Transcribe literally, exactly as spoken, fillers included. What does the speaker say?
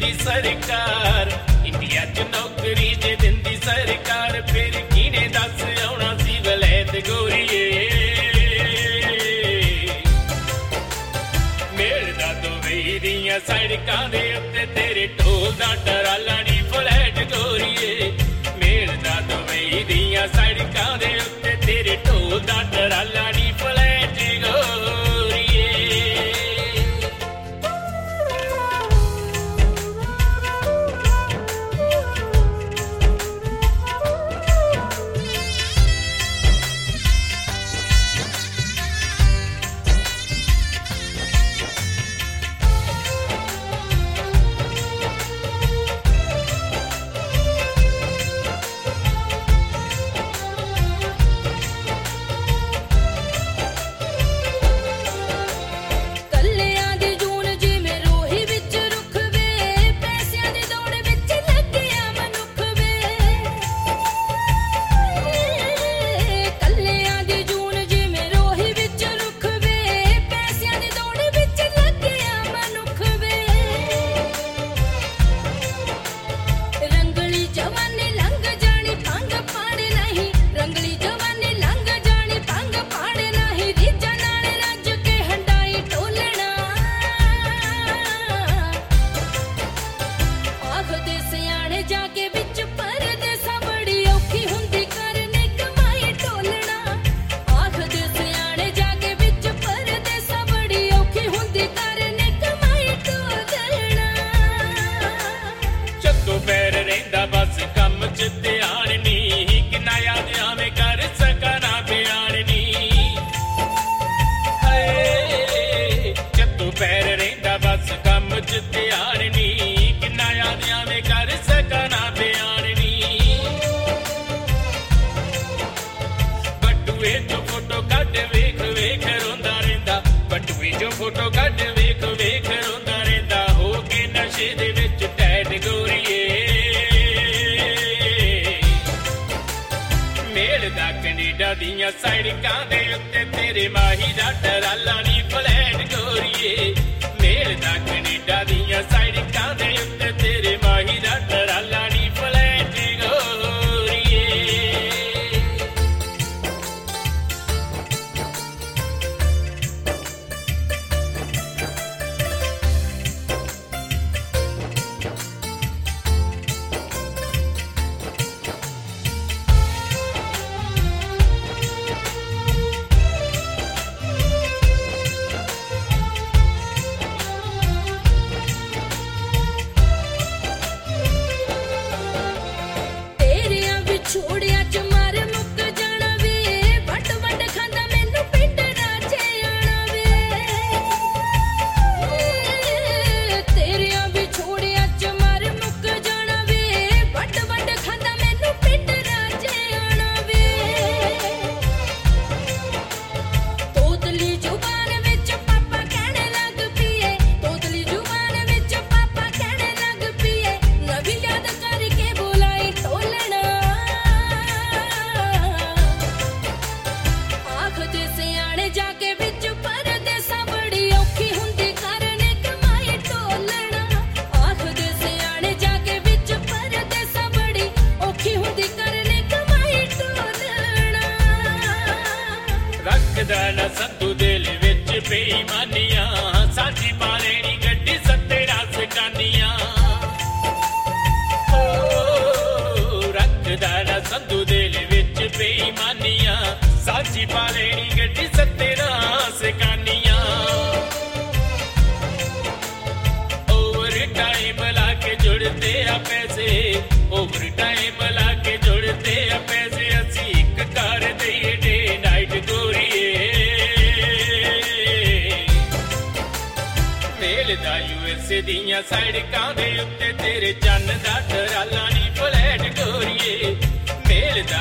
ਦਿੰਦੀ ਸਰਕਾਰ ਇੰਡੀਆ ਚ ਨੌਕਰੀ ਜੇ ਦਿੰਦੀ ਸਰਕਾਰ ਫਿਰ ਕਿਨੇ ਦੱਸ ਆਉਣਾ ਸੀ ਵਲੈਤ ਗੋਰੀਏ ਮਿਲਦਾ ਦੁਬਈ ਦੀਆਂ ਸੜਕਾਂ ਦੇ ਉੱਤੇ ਤੇਰੇ ਢੋਲ ਦਾ ਟਰਾਲਾ ਨੀ ਫਲੈਟ ਗੋਰੀਏ ਮਿਲਦਾ ਦੁਬਈ ਦੀਆਂ ਸੜਕਾਂ ਦੇ ਉੱਤੇ ਤੇਰੇ ਢੋਲ ਦਾ ਟਰਾਲਾ ਨੀ ਫਲੈਟ ਗੋਰੀਏ ਫੋਟੋ ਕੱਢ ਵੇਖ ਵੇਖ ਰੋਂਦਾ ਰਹਿੰਦਾ ਹੋ ਕੇ ਨਸ਼ੇ ਦੇ ਵਿੱਚ ਟੈਟ ਗੋਰੀਏ ਮਿਲਦਾ ਕੈਨੇਡਾ ਦੀਆਂ ਸੜਕਾਂ ਦੇ ਉੱਤੇ ਤੇਰੇ ਮਾਹੀ ਦਾ ਟਰਾਲਾ ਨੀ ਫਲੈਟ ਗੋਰੀਏ ਮਿਲਦਾ ਕੈਨੇਡਾ ਦੀਆਂ ਸੜਕਾਂ ਦੇ ਉੱਤੇ ਤੇਰੇ ਮਾਹੀ ਦਾ ਟਰਾਲਾ ਨੀ ਫਲੈਟ ਗੋਰੀਏ ਨਾ ਸੰਤੂ ਦਿਲ ਵਿੱਚ ਬੇਈਮਾਨੀਆਂ ਸਾਡੀ ਪਾ ਲੈਣੀ ਗੱਡੀ ਸੱਤੇ ਰਸ ਕਾਨੀਆਂ ਹੋ ਰੱਖਦਾ ਨਾ ਸੰਤੂ ਦਿਲ ਵਿੱਚ ਬੇਈਮਾਨੀਆਂ ਸਾਡੀ ਪਾ ਲੈਣੀ ਗੱਡੀ ਸੱਤੇ ਰਸ ਕਾਨੀਆਂ ਓਵਰ ਟਾਈਮ ਲਾ ਕੇ ਜੁੜਦੇ ਆ ਪੈਸੇ ਓਵਰ ਟਾਈਮ ਲਾ ਕੇ ਜੁੜਦੇ ਆ ਪੈਸੇ ਅਸੀਂ ਇੱਕ ਕਰ ਦਈਏ ਡੇ ਨਾਈਟ ਗੋਰੀਏ ਮਿਲਦਾ ਯੂਐਸਏ ਦੀਆਂ ਸੜਕਾਂ ਦੇ ਉੱਤੇ ਤੇਰੇ ਚੰਨ ਦਾ ਟਰਾਲਾ ਨੀ ਫਲੈਟ ਗੋਰੀਏ ਮਿਲਦਾ